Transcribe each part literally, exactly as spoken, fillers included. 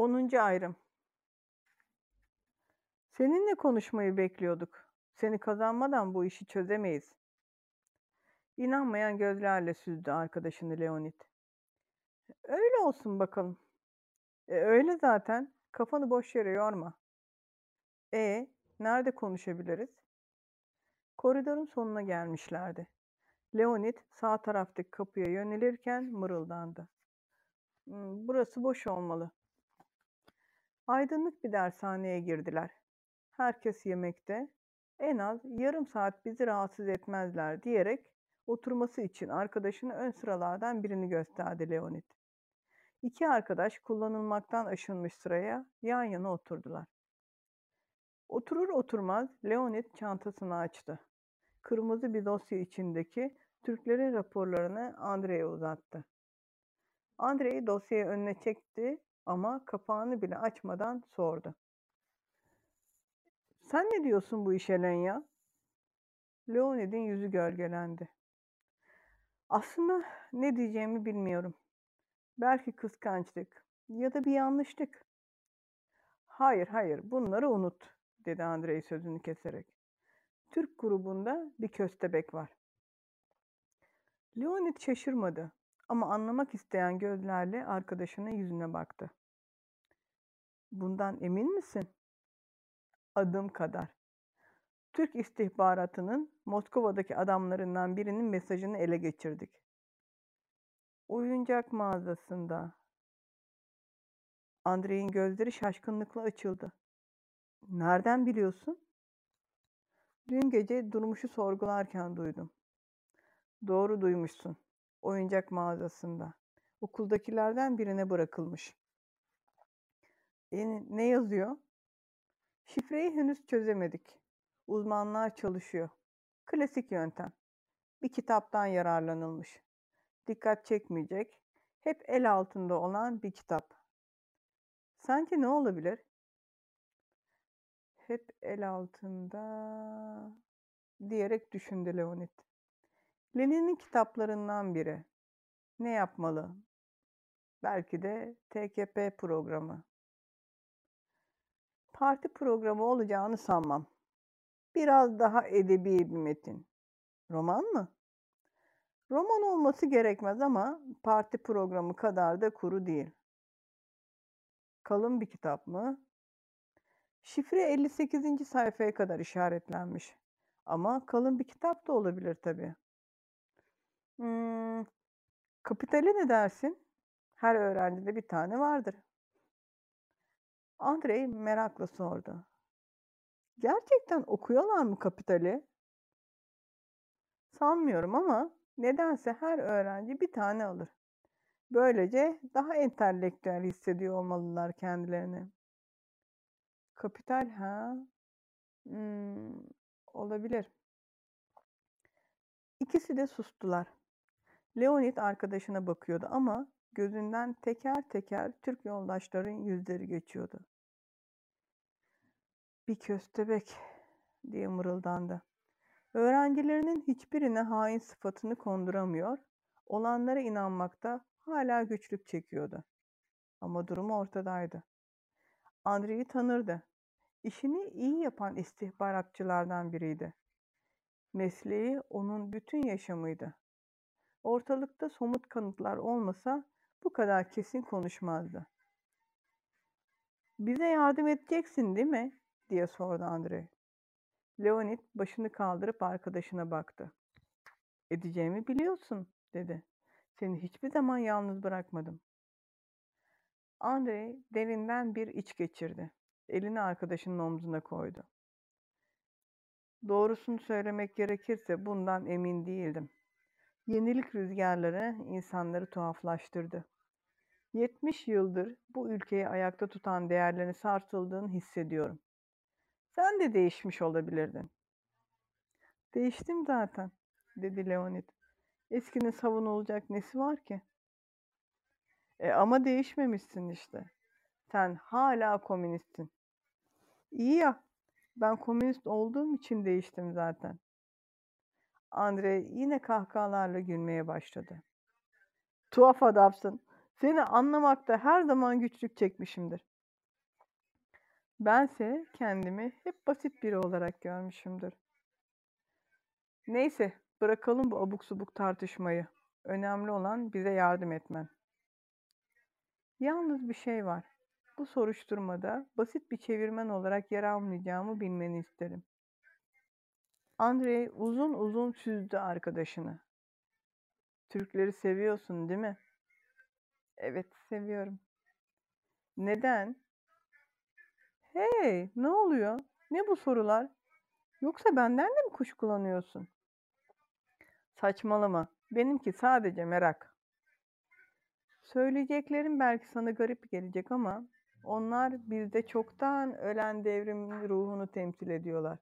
Onuncu ayrım. Seninle konuşmayı bekliyorduk. Seni kazanmadan bu işi çözemeyiz. İnanmayan gözlerle süzdü arkadaşını Leonid. Öyle olsun bakalım. E, öyle zaten. Kafanı boş yere yorma. E, nerede konuşabiliriz? Koridorun sonuna gelmişlerdi. Leonid sağ taraftaki kapıya yönelirken mırıldandı. "Hmm, burası boş olmalı." Aydınlık bir dershaneye girdiler. Herkes yemekte. En az yarım saat bizi rahatsız etmezler diyerek oturması için arkadaşını ön sıralardan birini gösterdi Leonid. İki arkadaş kullanılmaktan aşınmış sıraya yan yana oturdular. Oturur oturmaz Leonid çantasını açtı. Kırmızı bir dosya içindeki Türklerin raporlarını Andrei'ye uzattı. Andrei dosyayı önüne çekti ama kapağını bile açmadan sordu. "Sen ne diyorsun bu işe Lenya?" Leonid'in yüzü gölgelendi. "Aslında ne diyeceğimi bilmiyorum. Belki kıskançlık ya da bir yanlışlık." "Hayır, hayır, bunları unut," dedi Andrei sözünü keserek. "Türk grubunda bir köstebek var." Leonid şaşırmadı ama anlamak isteyen gözlerle arkadaşının yüzüne baktı. "Bundan emin misin?" "Adım kadar. Türk istihbaratının Moskova'daki adamlarından birinin mesajını ele geçirdik. Oyuncak mağazasında." Andrei'nin gözleri şaşkınlıkla açıldı. "Nereden biliyorsun?" "Dün gece Durmuş'u sorgularken duydum." "Doğru duymuşsun. Oyuncak mağazasında. Okuldakilerden birine bırakılmış." E, ne yazıyor?" "Şifreyi henüz çözemedik. Uzmanlar çalışıyor. Klasik yöntem. Bir kitaptan yararlanılmış. Dikkat çekmeyecek, hep el altında olan bir kitap." "Sence ne olabilir?" "Hep el altında," diyerek düşündü Leonid. "Lenin'in kitaplarından biri. Ne yapmalı? Belki de T K P programı." "Parti programı olacağını sanmam. Biraz daha edebi bir metin." "Roman mı?" "Roman olması gerekmez ama parti programı kadar da kuru değil." "Kalın bir kitap mı?" "Şifre elli sekizinci sayfaya kadar işaretlenmiş. Ama kalın bir kitap da olabilir tabii." Hmm, Kapitale ne dersin? Her öğrencide bir tane vardır." Andrei merakla sordu. "Gerçekten okuyorlar mı Kapital'i?" "Sanmıyorum ama nedense her öğrenci bir tane alır. Böylece daha entelektüel hissediyor olmalılar kendilerini." "Kapital ha? Hmm, olabilir." İkisi de sustular. Leonid arkadaşına bakıyordu ama gözünden teker teker Türk yoldaşların yüzleri geçiyordu. "Bir köstebek," diye mırıldandı. Öğrencilerinin hiçbirine hain sıfatını konduramıyor, olanlara inanmakta hala güçlük çekiyordu. Ama durumu ortadaydı. Andrei'yi tanırdı. İşini iyi yapan istihbaratçılardan biriydi. Mesleği onun bütün yaşamıydı. Ortalıkta somut kanıtlar olmasa bu kadar kesin konuşmazdı. "Bize yardım edeceksin değil mi?" diye sordu Andrei. Leonid başını kaldırıp arkadaşına baktı. "Edeceğimi biliyorsun," dedi. "Seni hiçbir zaman yalnız bırakmadım." Andrei derinden bir iç geçirdi. Elini arkadaşının omzuna koydu. "Doğrusunu söylemek gerekirse bundan emin değildim. Yenilik rüzgarları insanları tuhaflaştırdı. Yetmiş yıldır bu ülkeyi ayakta tutan değerlerin sarsıldığını hissediyorum. Sen de değişmiş olabilirdin." "Değiştim zaten," dedi Leonid. "Eskinin savunulacak nesi var ki?" "E ama değişmemişsin işte. Sen hala komünistsin." "İyi ya, ben komünist olduğum için değiştim zaten." Andrei yine kahkahalarla gülmeye başladı. "Tuhaf adamsın. Seni anlamakta her zaman güçlük çekmişimdir. Bense kendimi hep basit biri olarak görmüşümdür. Neyse, bırakalım bu abuk subuk tartışmayı. Önemli olan bize yardım etmen. Yalnız bir şey var. Bu soruşturmada basit bir çevirmen olarak yer almayacağımı bilmeni isterim. Andrei uzun uzun süzdü arkadaşını. Türkleri seviyorsun, değil mi? Evet, seviyorum. Neden? Hey, ne oluyor? Ne bu sorular? Yoksa benden de mi kuşkulanıyorsun? Saçmalama. Benimki sadece merak. Söyleyeceklerim belki sana garip gelecek ama onlar bizde çoktan ölen devrimin ruhunu temsil ediyorlar.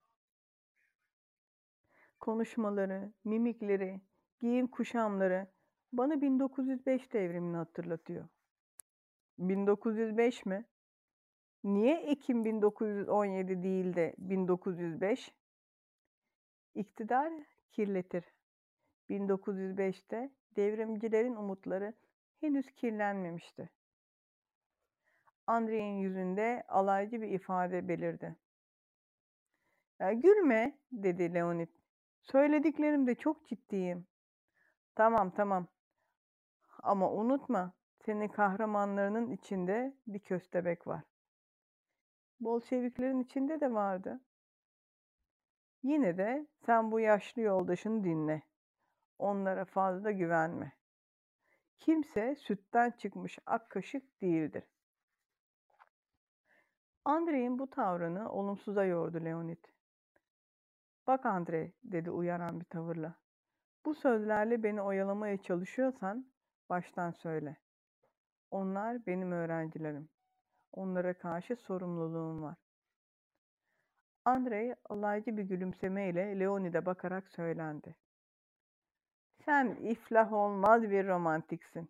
Konuşmaları, mimikleri, giyim kuşamları bana bin dokuz yüz beş devrimini hatırlatıyor. bin dokuz yüz beş mi? Niye Ekim bin dokuz yüz on yedi değil de bin dokuz yüz beş? İktidar kirletir. bin dokuz yüz beşte devrimcilerin umutları henüz kirlenmemişti. Andrei'nin yüzünde alaycı bir ifade belirdi. "Ya gülme," dedi Leonid. "Söylediklerimde çok ciddiyim." "Tamam, tamam. Ama unutma, senin kahramanlarının içinde bir köstebek var." "Bolşeviklerin içinde de vardı." "Yine de sen bu yaşlı yoldaşını dinle. Onlara fazla güvenme. Kimse sütten çıkmış ak kaşık değildir." Andrei'nin bu tavrını olumsuza yordu Leonid. "Bak Andrei," dedi uyaran bir tavırla. "Bu sözlerle beni oyalamaya çalışıyorsan baştan söyle. Onlar benim öğrencilerim. Onlara karşı sorumluluğum var." Andrei alaycı bir gülümsemeyle Leonid'e bakarak söylendi. "Sen iflah olmaz bir romantiksin.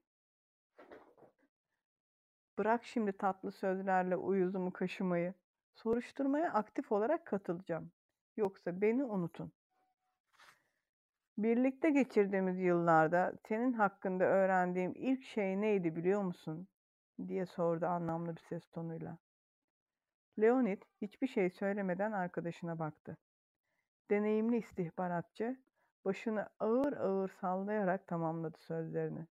Bırak şimdi tatlı sözlerle uyuzumu kaşımayı. Soruşturmaya aktif olarak katılacağım. Yoksa beni unutun." "Birlikte geçirdiğimiz yıllarda senin hakkında öğrendiğim ilk şey neydi biliyor musun?" diye sordu anlamlı bir ses tonuyla. Leonid hiçbir şey söylemeden arkadaşına baktı. Deneyimli istihbaratçı başını ağır ağır sallayarak tamamladı sözlerini.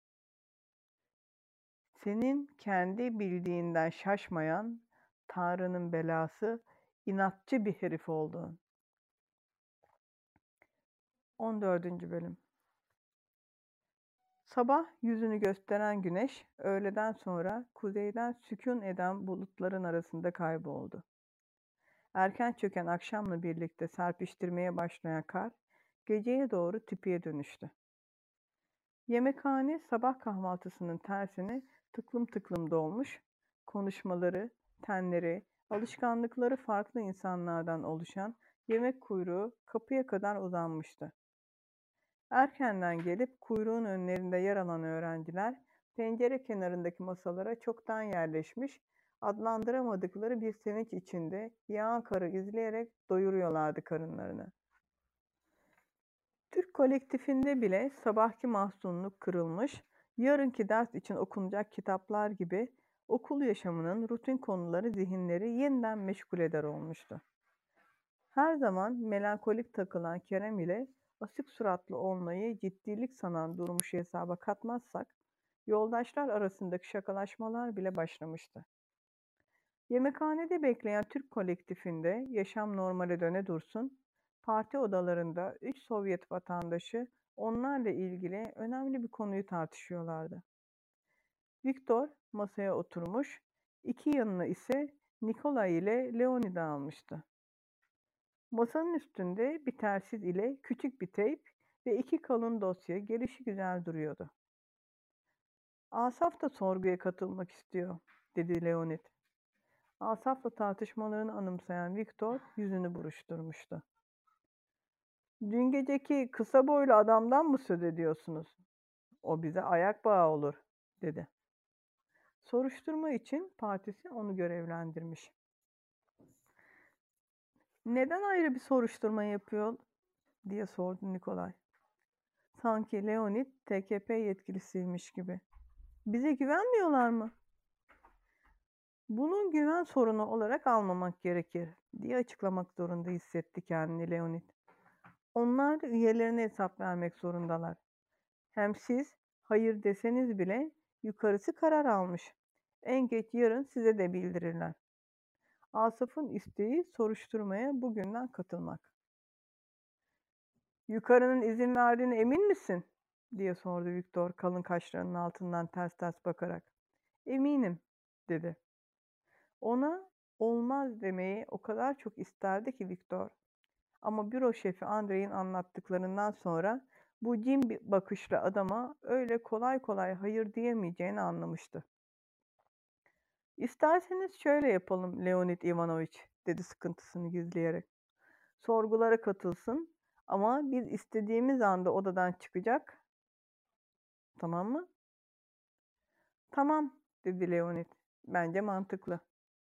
"Senin kendi bildiğinden şaşmayan, Tanrı'nın belası, inatçı bir herif olduğun." on dördüncü bölüm. Sabah yüzünü gösteren güneş, öğleden sonra kuzeyden sükûn eden bulutların arasında kayboldu. Erken çöken akşamla birlikte serpiştirmeye başlayan kar, geceye doğru tipiye dönüştü. Yemekhane sabah kahvaltısının tersine tıklım tıklım dolmuş, konuşmaları, tenleri, alışkanlıkları farklı insanlardan oluşan yemek kuyruğu kapıya kadar uzanmıştı. Erkenden gelip kuyruğun önlerinde yer alan öğrenciler, pencere kenarındaki masalara çoktan yerleşmiş, adlandıramadıkları bir sevinç içinde yağan karı izleyerek doyuruyorlardı karınlarını. Türk kolektifinde bile sabahki mahzunluk kırılmış, yarınki ders için okunacak kitaplar gibi okul yaşamının rutin konuları zihinleri yeniden meşgul eder olmuştu. Her zaman melankolik takılan Kerem ile asık suratlı olmayı ciddilik sanan Durmuş'u hesaba katmazsak, yoldaşlar arasındaki şakalaşmalar bile başlamıştı. Yemekhanede bekleyen Türk kolektifinde yaşam normale döne dursun, parti odalarında üç Sovyet vatandaşı onlarla ilgili önemli bir konuyu tartışıyorlardı. Viktor masaya oturmuş, iki yanına ise Nikolay ile Leonid'i almıştı. Masanın üstünde bir telsiz ile küçük bir teyp ve iki kalın dosya gelişigüzel duruyordu. "Asaf da sorguya katılmak istiyor," dedi Leonid. Asaf'la tartışmalarını anımsayan Viktor yüzünü buruşturmuştu. "Dün geceki kısa boylu adamdan mı söz ediyorsunuz? O bize ayak bağı olur," dedi. Soruşturma için partisi onu görevlendirmiş. "Neden ayrı bir soruşturma yapıyor?" diye sordu Nikolay. Sanki Leonid T K P yetkilisiymiş gibi. "Bize güvenmiyorlar mı?" Bunun güven sorunu olarak almamak gerekir diye açıklamak zorunda hissetti kendini Leonid. Onlar da üyelerine hesap vermek zorundalar. Hem siz hayır deseniz bile yukarısı karar almış. En geç yarın size de bildirirler. Asaf'ın isteği soruşturmaya bugünden katılmak. Yukarının izin verdiğine emin misin? Diye sordu Viktor kalın kaşlarının altından ters ters bakarak. Eminim, dedi. Ona olmaz demeyi o kadar çok isterdi ki Viktor. Ama büro şefi Andrei'in anlattıklarından sonra bu cin bir bakışlı adama öyle kolay kolay hayır diyemeyeceğini anlamıştı. İsterseniz şöyle yapalım Leonid Ivanovich, dedi sıkıntısını gizleyerek. Sorgulara katılsın ama biz istediğimiz anda odadan çıkacak. Tamam mı? Tamam, dedi Leonid. Bence mantıklı.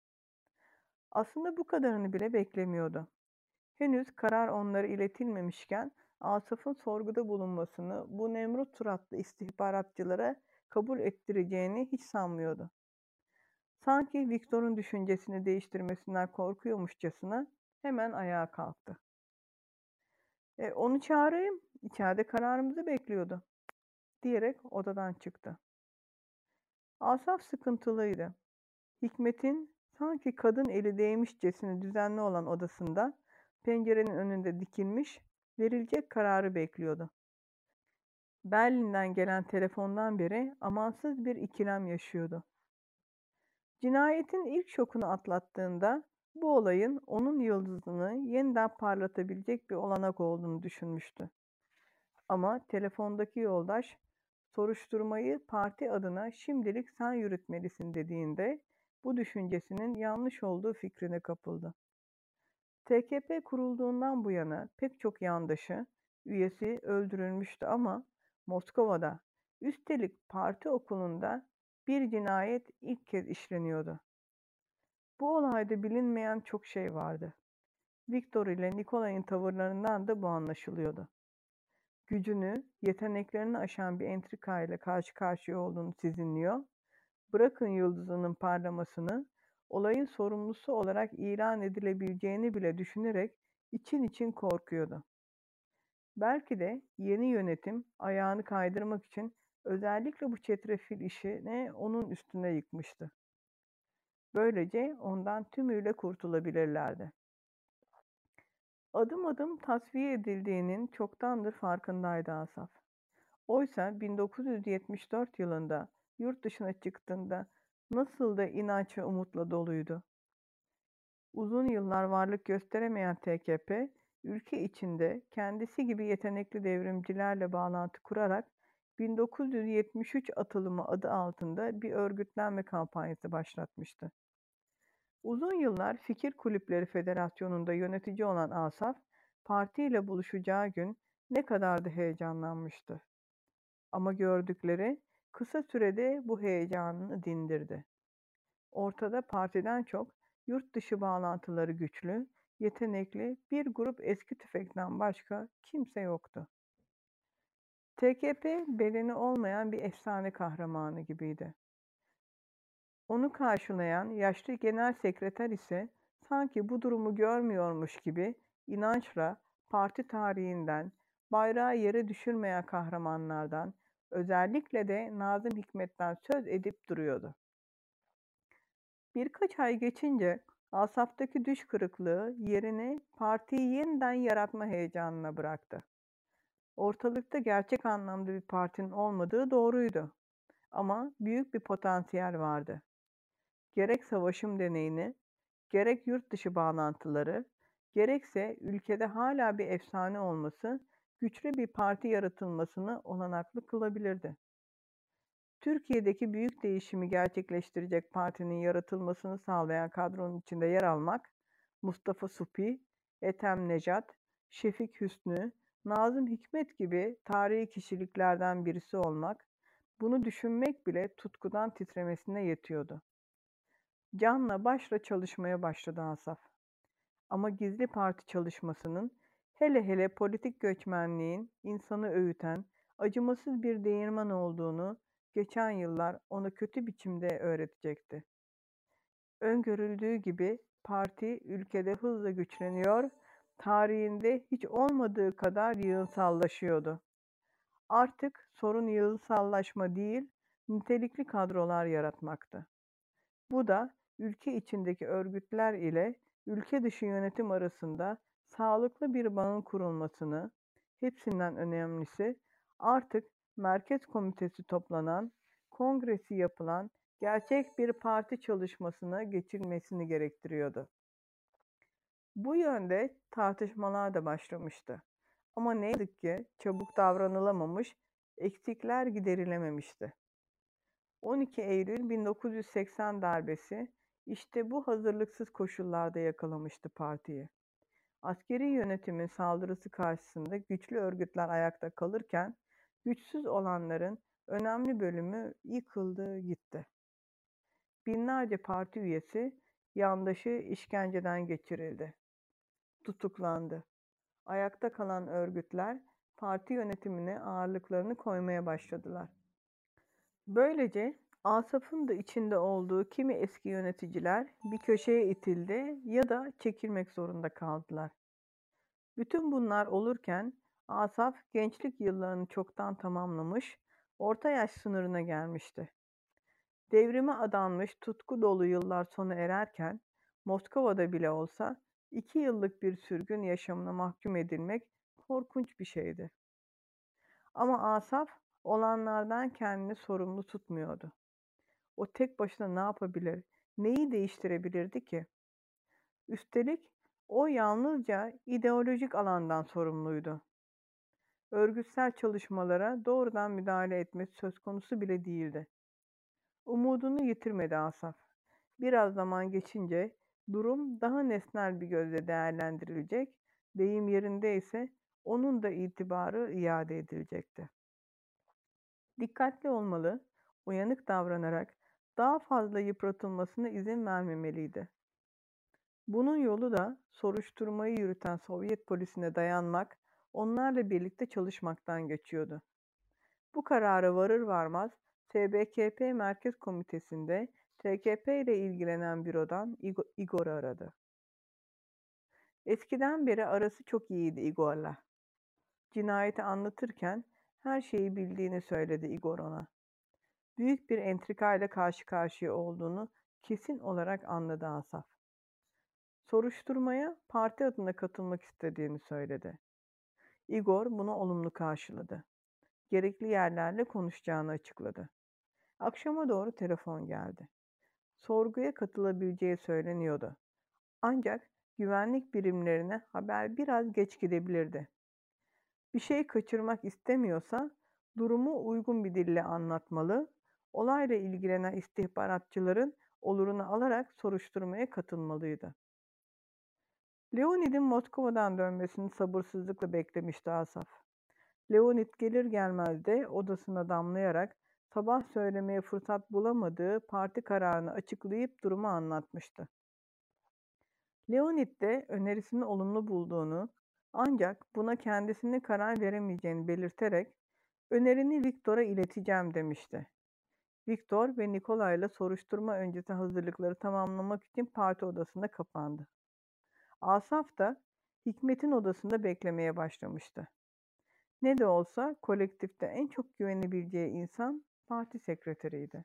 Aslında bu kadarını bile beklemiyordu. Henüz karar onlara iletilmemişken Asaf'ın sorguda bulunmasını bu Nemrut suratlı istihbaratçılara kabul ettireceğini hiç sanmıyordu. Sanki Viktor'un düşüncesini değiştirmesinden korkuyormuşçasına hemen ayağa kalktı. E, onu çağırayım, içeride kararımızı bekliyordu, diyerek odadan çıktı. Asaf sıkıntılıydı. Hikmet'in sanki kadın eli değmişçesine düzenli olan odasında pencerenin önünde dikilmiş, verilecek kararı bekliyordu. Berlin'den gelen telefondan beri amansız bir ikilem yaşıyordu. Cinayetin ilk şokunu atlattığında bu olayın onun yıldızını yeniden parlatabilecek bir olanak olduğunu düşünmüştü. Ama telefondaki yoldaş soruşturmayı parti adına şimdilik sen yürütmelisin dediğinde bu düşüncesinin yanlış olduğu fikrine kapıldı. T K P kurulduğundan bu yana pek çok yandaşı, üyesi öldürülmüştü ama Moskova'da, üstelik parti okulunda bir cinayet ilk kez işleniyordu. Bu olayda bilinmeyen çok şey vardı. Viktor ile Nikolay'ın tavırlarından da bu anlaşılıyordu. Gücünü, yeteneklerini aşan bir entrika ile karşı karşıya olduğunu sezinliyor, bırakın yıldızının parlamasını, olayın sorumlusu olarak ilan edilebileceğini bile düşünerek için için korkuyordu. Belki de yeni yönetim ayağını kaydırmak için özellikle bu çetrefil işini onun üstüne yıkmıştı. Böylece ondan tümüyle kurtulabilirlerdi. Adım adım tasfiye edildiğinin çoktandır farkındaydı Asaf. Oysa bin dokuz yüz yetmiş dört yılında yurt dışına çıktığında nasıl da inanç ve umutla doluydu. Uzun yıllar varlık gösteremeyen T K P, ülke içinde kendisi gibi yetenekli devrimcilerle bağlantı kurarak bin dokuz yüz yetmiş üç atılımı adı altında bir örgütlenme kampanyası başlatmıştı. Uzun yıllar Fikir Kulüpleri Federasyonu'nda yönetici olan Asaf, partiyle buluşacağı gün ne kadar da heyecanlanmıştı. Ama gördükleri kısa sürede bu heyecanını dindirdi. Ortada partiden çok yurt dışı bağlantıları güçlü, yetenekli bir grup eski tüfekten başka kimse yoktu. T K P bedeni olmayan bir efsane kahramanı gibiydi. Onu karşılayan yaşlı genel sekreter ise sanki bu durumu görmüyormuş gibi inançla parti tarihinden, bayrağı yere düşürmeyen kahramanlardan, özellikle de Nazım Hikmet'ten söz edip duruyordu. Birkaç ay geçince Asaf'taki düş kırıklığı yerini partiyi yeniden yaratma heyecanına bıraktı. Ortalıkta gerçek anlamda bir partinin olmadığı doğruydu. Ama büyük bir potansiyel vardı. Gerek savaşım deneyini, gerek yurt dışı bağlantıları, gerekse ülkede hala bir efsane olması, güçlü bir parti yaratılmasını olanaklı kılabilirdi. Türkiye'deki büyük değişimi gerçekleştirecek partinin yaratılmasını sağlayan kadronun içinde yer almak, Mustafa Supi, Ethem Nejat, Şefik Hüsnü, Nazım Hikmet gibi tarihi kişiliklerden birisi olmak, bunu düşünmek bile tutkudan titremesine yetiyordu. Canla başla çalışmaya başladı Asaf. Ama gizli parti çalışmasının, hele hele politik göçmenliğin insanı öğüten, acımasız bir değirmen olduğunu geçen yıllar ona kötü biçimde öğretecekti. Öngörüldüğü gibi parti ülkede hızla güçleniyor, tarihinde hiç olmadığı kadar yığınsallaşıyordu. Artık sorun yığınsallaşma değil, nitelikli kadrolar yaratmaktı. Bu da ülke içindeki örgütler ile ülke dışı yönetim arasında sağlıklı bir bağın kurulmasını, hepsinden önemlisi artık merkez komitesi toplanan, kongresi yapılan gerçek bir parti çalışmasına geçilmesini gerektiriyordu. Bu yönde tartışmalar da başlamıştı. Ama ne yazık ki çabuk davranılamamış, eksikler giderilememişti. on iki Eylül bin dokuz yüz seksen darbesi işte bu hazırlıksız koşullarda yakalamıştı partiyi. Askeri yönetimin saldırısı karşısında güçlü örgütler ayakta kalırken güçsüz olanların önemli bölümü yıkıldı gitti. Binlerce parti üyesi yandaşı işkenceden geçirildi, tutuklandı. Ayakta kalan örgütler parti yönetimine ağırlıklarını koymaya başladılar. Böylece Asaf'ın da içinde olduğu kimi eski yöneticiler bir köşeye itildi ya da çekilmek zorunda kaldılar. Bütün bunlar olurken Asaf gençlik yıllarını çoktan tamamlamış, orta yaş sınırına gelmişti. Devrime adanmış tutku dolu yıllar sona ererken Moskova'da bile olsa iki yıllık bir sürgün yaşamına mahkum edilmek korkunç bir şeydi. Ama Asaf olanlardan kendini sorumlu tutmuyordu. O tek başına ne yapabilir, neyi değiştirebilirdi ki? Üstelik o yalnızca ideolojik alandan sorumluydu. Örgütsel çalışmalara doğrudan müdahale etmesi söz konusu bile değildi. Umudunu yitirmedi Asaf. Biraz zaman geçince durum daha nesnel bir gözle değerlendirilecek, deyim yerindeyse onun da itibarı iade edilecekti. Dikkatli olmalı, uyanık davranarak daha fazla yıpratılmasına izin vermemeliydi. Bunun yolu da soruşturmayı yürüten Sovyet polisine dayanmak, onlarla birlikte çalışmaktan geçiyordu. Bu karara varır varmaz T B K P Merkez Komitesi'nde T K P ile ilgilenen bürodan Igor'u aradı. Eskiden beri arası çok iyiydi Igor'la. Cinayeti anlatırken her şeyi bildiğini söyledi Igor ona. Büyük bir entrikayla karşı karşıya olduğunu kesin olarak anladı Asaf. Soruşturmaya parti adına katılmak istediğini söyledi. Igor bunu olumlu karşıladı. Gerekli yerlerle konuşacağını açıkladı. Akşama doğru telefon geldi. Sorguya katılabileceği söyleniyordu. Ancak güvenlik birimlerine haber biraz geç gidebilirdi. Bir şey kaçırmak istemiyorsa durumu uygun bir dille anlatmalı, olayla ilgilenen istihbaratçıların olurunu alarak soruşturmaya katılmalıydı. Leonid'in Moskova'dan dönmesini sabırsızlıkla beklemişti Asaf. Leonid gelir gelmez de odasına damlayarak sabah söylemeye fırsat bulamadığı parti kararını açıklayıp durumu anlatmıştı. Leonid de önerisini olumlu bulduğunu ancak buna kendisine karar veremeyeceğini belirterek önerini Viktor'a ileteceğim demişti. Viktor ve Nikolay'la soruşturma öncesi hazırlıkları tamamlamak için parti odasında kapandı. Asaf da Hikmet'in odasında beklemeye başlamıştı. Ne de olsa kolektifte en çok güvenebileceği insan parti sekreteriydi.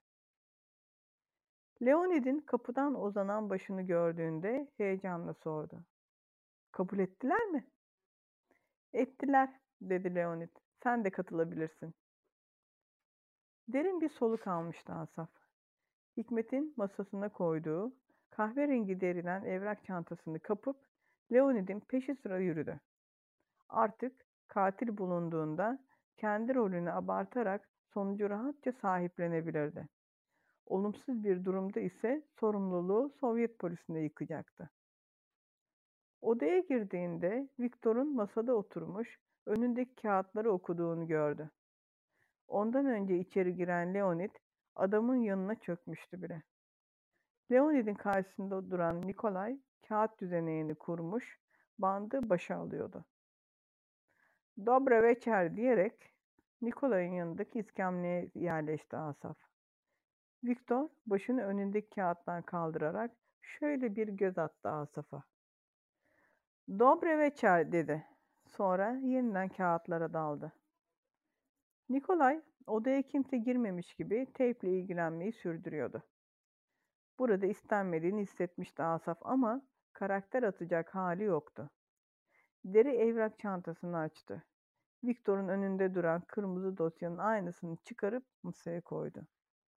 Leonid'in kapıdan uzanan başını gördüğünde heyecanla sordu. Kabul ettiler mi? Ettiler, dedi Leonid. Sen de katılabilirsin. Derin bir soluk almıştı Asaf. Hikmet'in masasına koyduğu kahverengi deriden evrak çantasını kapıp Leonid'in peşi sıra yürüdü. Artık katil bulunduğunda kendi rolünü abartarak sonucu rahatça sahiplenebilirdi. Olumsuz bir durumda ise sorumluluğu Sovyet polisine yıkacaktı. Odaya girdiğinde Viktor'un masada oturmuş, önündeki kağıtları okuduğunu gördü. Ondan önce içeri giren Leonid, adamın yanına çökmüştü bile. Leonid'in karşısında duran Nikolay, kağıt düzeneğini kurmuş, bandı başa alıyordu. Dobre veçer diyerek Nikolay'ın yanındaki iskemleye yerleşti Asaf. Viktor başını önündeki kağıttan kaldırarak Şöyle bir göz attı Asaf'a. "Dobre večer" dedi. Sonra yeniden kağıtlara daldı. Nikolay odaya kimse girmemiş gibi teyple ilgilenmeyi sürdürüyordu. Burada istenmediğini hissetmişti Asaf ama karakter atacak hali yoktu. Deri evrak çantasını açtı. Viktor'un önünde duran kırmızı dosyanın aynısını çıkarıp masaya koydu.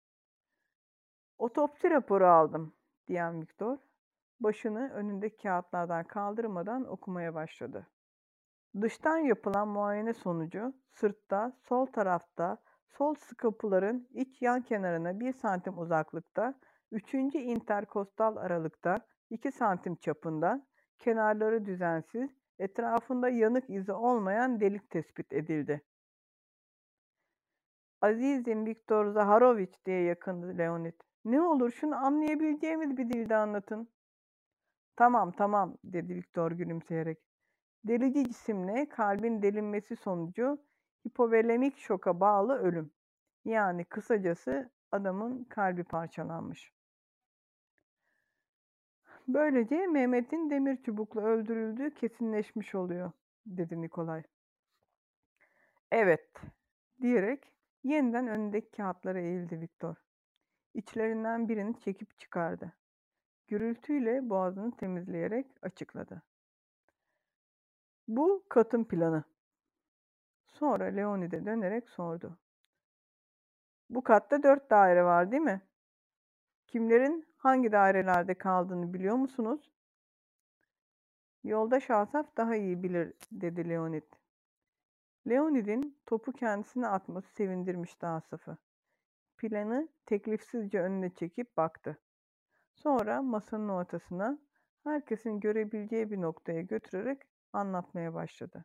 "Otopsi raporu aldım," diyen Viktor, başını önündeki kağıtlardan kaldırmadan okumaya başladı. Dıştan yapılan muayene sonucu sırtta, sol tarafta, sol skapuların iç yan kenarına bir santim uzaklıkta, üçüncü interkostal aralıkta iki santim çapında, kenarları düzensiz, etrafında yanık izi olmayan delik tespit edildi. "Azizim Viktor Zaharoviç," diye yakındı Leonid. "Ne olur şunu anlayabileceğimiz bir dilde anlatın." "Tamam, tamam," dedi Viktor gülümseyerek. "Delici cisimle kalbin delinmesi sonucu hipovolemik şoka bağlı ölüm. Yani kısacası adamın kalbi parçalanmış. Böylece Mehmet'in demir çubukla öldürüldüğü kesinleşmiş oluyor," dedi Nikolay. "Evet," diyerek yeniden önündeki kağıtlara eğildi Viktor. İçlerinden birini çekip çıkardı. Gürültüyle boğazını temizleyerek açıkladı. "Bu katın planı." Sonra Leonid'e dönerek sordu. "Bu katta dört daire var, değil mi? Kimlerin hangi dairelerde kaldığını biliyor musunuz?" "Yoldaş Asaf daha iyi bilir," dedi Leonid. Leonid'in topu kendisine atması sevindirmişti Asaf'ı. Planı teklifsizce önüne çekip baktı. Sonra masanın ortasına, herkesin görebileceği bir noktaya götürerek anlatmaya başladı.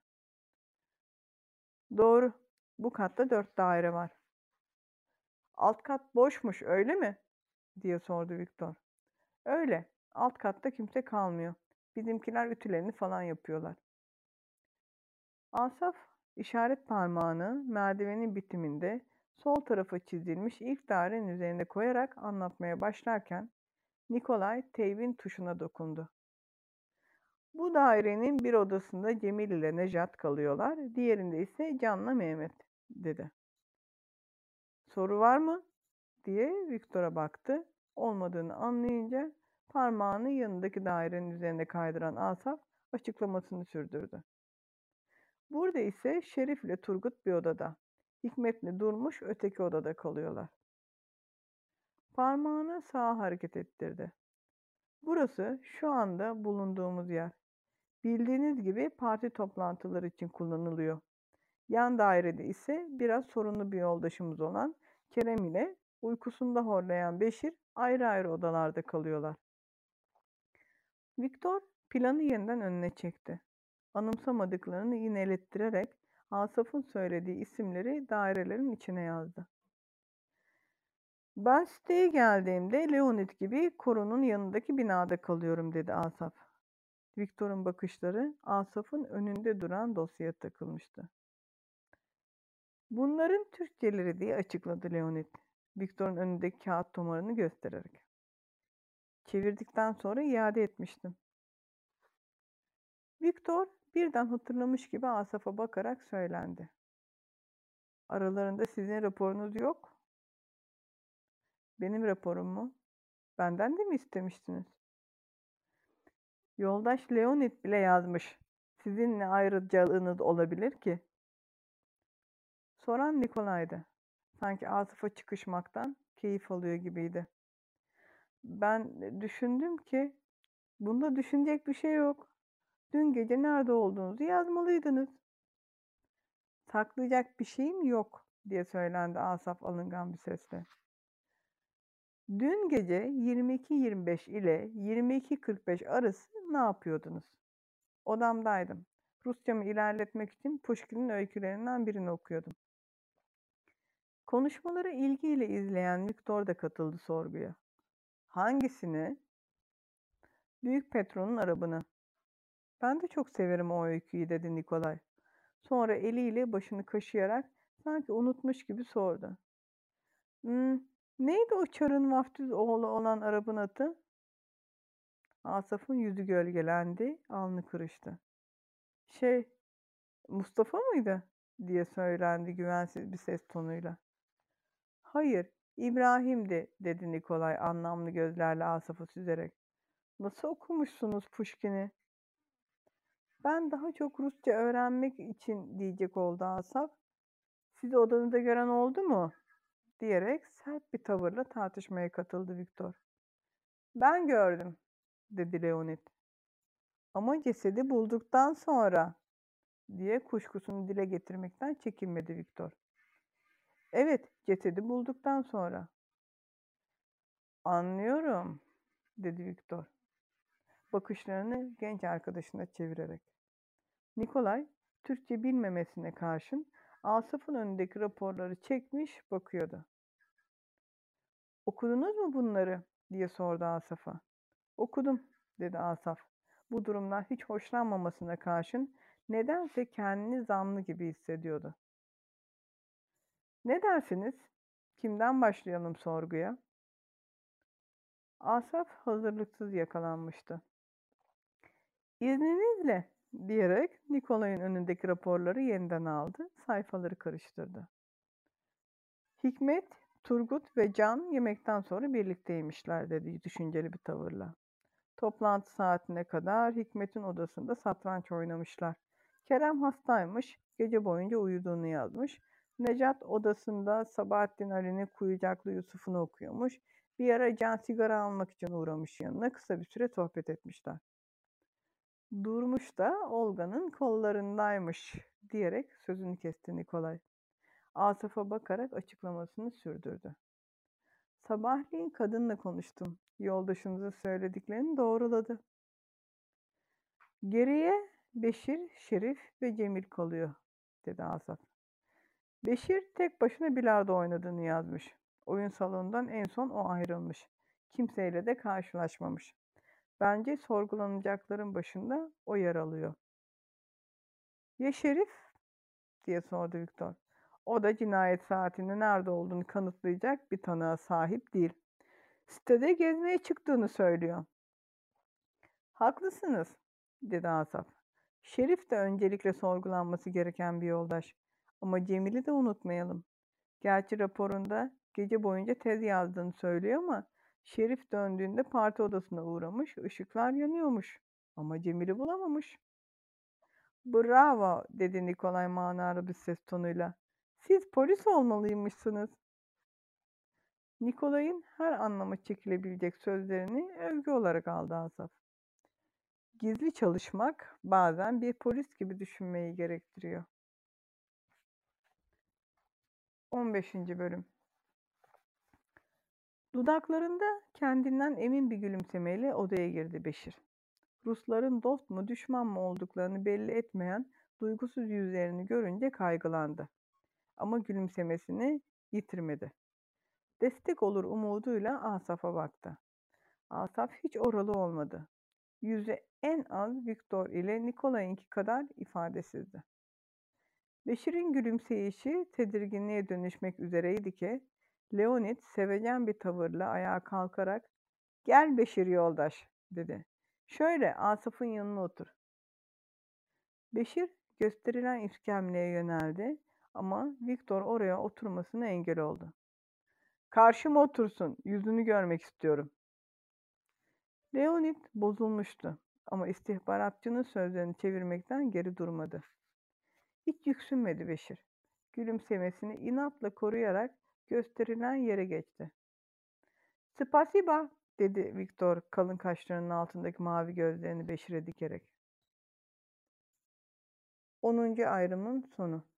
"Doğru, bu katta dört daire var." "Alt kat boşmuş, öyle mi?" diye sordu Viktor. "Öyle, alt katta kimse kalmıyor. Bizimkiler ütülerini falan yapıyorlar." Asaf işaret parmağını merdivenin bitiminde sol tarafa çizilmiş ilk dairenin üzerine koyarak anlatmaya başlarken Nikolay teybin tuşuna dokundu. "Bu dairenin bir odasında Cemil ile Nejat kalıyorlar, diğerinde ise Can'la Mehmet," dedi. "Soru var mı?" diye Viktor'a baktı. Olmadığını anlayınca parmağını yanındaki dairenin üzerine kaydıran Asaf açıklamasını sürdürdü. "Burada ise Şerif ile Turgut bir odada, Hikmet'le Durmuş öteki odada kalıyorlar." Parmağını sağa hareket ettirdi. "Burası şu anda bulunduğumuz yer. Bildiğiniz gibi parti toplantıları için kullanılıyor. Yan dairede ise biraz sorunlu bir yoldaşımız olan Kerem ile uykusunda horlayan Beşir ayrı ayrı odalarda kalıyorlar." Viktor planı yeniden önüne çekti. Anımsamadıklarını yinelettirerek Asaf'ın söylediği isimleri dairelerin içine yazdı. "Ben siteye geldiğimde Leonid gibi korunun yanındaki binada kalıyorum," dedi Asaf. Viktor'un bakışları Asaf'ın önünde duran dosyaya takılmıştı. "Bunların Türkçeleri," diye açıkladı Leonid, Viktor'un önündeki kağıt tomarını göstererek. "Çevirdikten sonra iade etmiştim." Viktor birden hatırlamış gibi Asaf'a bakarak söylendi. "Aralarında sizin raporunuz yok." "Benim raporum mu? Benden de mi istemiştiniz?" "Yoldaş Leonid bile yazmış. Sizin ne ayrıcalığınız olabilir ki?" Soran Nikolay'dı. Sanki Asaf'a çıkışmaktan keyif alıyor gibiydi. "Ben düşündüm ki bunda düşünecek bir şey yok. Dün gece nerede olduğunuzu yazmalıydınız." "Saklayacak bir şeyim yok," diye söylendi Asaf alıngan bir sesle. "Dün gece yirmi iki yirmi beş ile yirmi iki kırk beş arası ne yapıyordunuz?" "Odamdaydım. Rusçamı ilerletmek için Puşkin'in öykülerinden birini okuyordum." Konuşmaları ilgiyle izleyen Viktor da katıldı sorguya. "Hangisini?" "Büyük Petron'un Arabını." "Ben de çok severim o öyküyü," dedi Nikolay. Sonra eliyle başını kaşıyarak sanki unutmuş gibi sordu. "Hmm, neydi o Çar'ın vaftiz oğlu olan Arap'ın adı?" Asaf'ın yüzü gölgelendi, alnı kırıştı. Şey, Mustafa mıydı? Diye söylendi güvensiz bir ses tonuyla. Hayır, İbrahim'di, dedi Nikolay anlamlı gözlerle Asaf'ı süzerek. Nasıl okumuşsunuz Puşkin'i? Ben daha çok Rusça öğrenmek için diyecek oldu Asaf. Sizi odanızda gören oldu mu? Diyerek sert bir tavırla tartışmaya katıldı Viktor. Ben gördüm, dedi Leonid. Ama cesedi bulduktan sonra, diye kuşkusunu dile getirmekten çekinmedi Viktor. Evet, cesedi bulduktan sonra. Anlıyorum, dedi Viktor, bakışlarını genç arkadaşına çevirerek. Nikolay, Türkçe bilmemesine karşın Asaf'ın önündeki raporları çekmiş bakıyordu. Okudunuz mu bunları? Diye sordu Asaf'a. Okudum, dedi Asaf. Bu durumdan hiç hoşlanmamasına karşın nedense kendini zanlı gibi hissediyordu. Ne dersiniz? Kimden başlayalım sorguya? Asaf hazırlıksız yakalanmıştı. İzninizle, diyerek Nikolay'ın önündeki raporları yeniden aldı, sayfaları karıştırdı. Hikmet, Turgut ve Can yemekten sonra birlikteymişler, dedi düşünceli bir tavırla. Toplantı saatine kadar Hikmet'in odasında satranç oynamışlar. Kerem hastaymış, gece boyunca uyuduğunu yazmış. Necat odasında Sabahattin Ali'nin Kuyucaklı Yusuf'unu okuyormuş. Bir ara Can sigara almak için uğramış yanına, kısa bir süre sohbet etmişler. Durmuş da Olga'nın kollarındaymış, diyerek sözünü kesti Nikolay. Asaf'a bakarak açıklamasını sürdürdü. Sabahleyin kadınla konuştum. Yoldaşınızın söylediklerini doğruladı. Geriye Beşir, Şerif ve Cemil kalıyor, dedi Asaf. Beşir tek başına bilardo oynadığını yazmış. Oyun salonundan en son o ayrılmış. Kimseyle de karşılaşmamış. Bence sorgulanacakların başında o yer alıyor. Ya Şerif? Diye sordu Viktor. O da cinayet saatinin nerede olduğunu kanıtlayacak bir tanığa sahip değil. Sitede gezmeye çıktığını söylüyor. Haklısınız, dedi Asaf. Şerif de öncelikle sorgulanması gereken bir yoldaş. Ama Cemil'i de unutmayalım. Gerçi raporunda gece boyunca tez yazdığını söylüyor ama Şerif döndüğünde parti odasına uğramış, ışıklar yanıyormuş. Ama Cemil'i bulamamış. Bravo, dedi Nikolay manalı bir ses tonuyla. Siz polis olmalıymışsınız. Nikolay'ın her anlama çekilebilecek sözlerini övgü olarak aldı Asaf. Gizli çalışmak bazen bir polis gibi düşünmeyi gerektiriyor. on beşinci bölüm. Dudaklarında kendinden emin bir gülümsemeyle odaya girdi Beşir. Rusların dost mu düşman mı olduklarını belli etmeyen duygusuz yüzlerini görünce kaygılandı. Ama gülümsemesini yitirmedi. Destek olur umuduyla Asaf'a baktı. Asaf hiç oralı olmadı. Yüzü en az Viktor ile Nikolay'ınki kadar ifadesizdi. Beşir'in gülümseyişi tedirginliğe dönüşmek üzereydi ki, Leonid sevecen bir tavırla ayağa kalkarak "Gel Beşir yoldaş," dedi. "Şöyle Asaf'ın yanına otur." Beşir gösterilen iskemleye yöneldi ama Viktor oraya oturmasına engel oldu. "Karşıma otursun, yüzünü görmek istiyorum." Leonid bozulmuştu ama istihbaratçının sözlerini çevirmekten geri durmadı. Hiç yüksünmedi Beşir. Gülümsemesini inatla koruyarak gösterilen yere geçti. "Spasiba," dedi Viktor kalın kaşlarının altındaki mavi gözlerini Beşir'e dikerek. Onuncu ayrımın sonu.